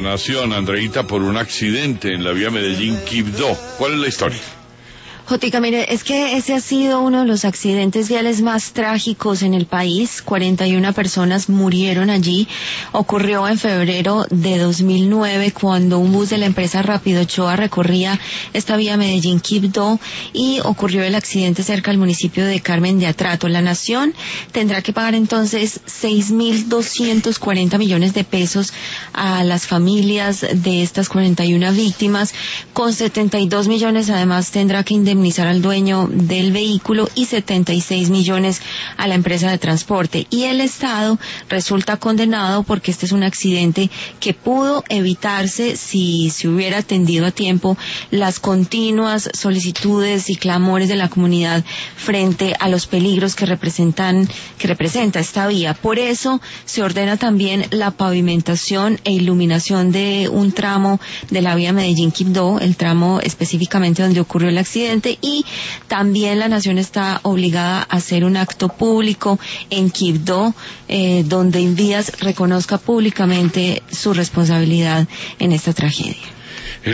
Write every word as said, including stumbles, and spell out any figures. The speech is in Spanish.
Nación, Andreita, por un accidente en la vía Medellín-Quibdó. ¿Cuál es la historia? Jotica, mire, es que ese ha sido uno de los accidentes viales más trágicos en el país. cuarenta y una personas murieron allí. Ocurrió en febrero de dos mil nueve cuando un bus de la empresa Rápido Ochoa recorría esta vía Medellín-Quibdó y ocurrió el accidente cerca del municipio de Carmen de Atrato. La Nación tendrá que pagar entonces seis mil doscientos cuarenta millones de pesos a las familias de estas cuarenta y una víctimas. Con setenta y dos millones además tendrá que indemnizar indemnizar al dueño del vehículo y setenta y seis millones a la empresa de transporte. Y el Estado resulta condenado porque este es un accidente que pudo evitarse si se hubiera atendido a tiempo las continuas solicitudes y clamores de la comunidad frente a los peligros que representan, que representa esta vía. Por eso se ordena también la pavimentación e iluminación de un tramo de la vía Medellín-Quibdó, el tramo específicamente donde ocurrió el accidente, y también la Nación está obligada a hacer un acto público en Quibdó, eh, donde Invías reconozca públicamente su responsabilidad en esta tragedia.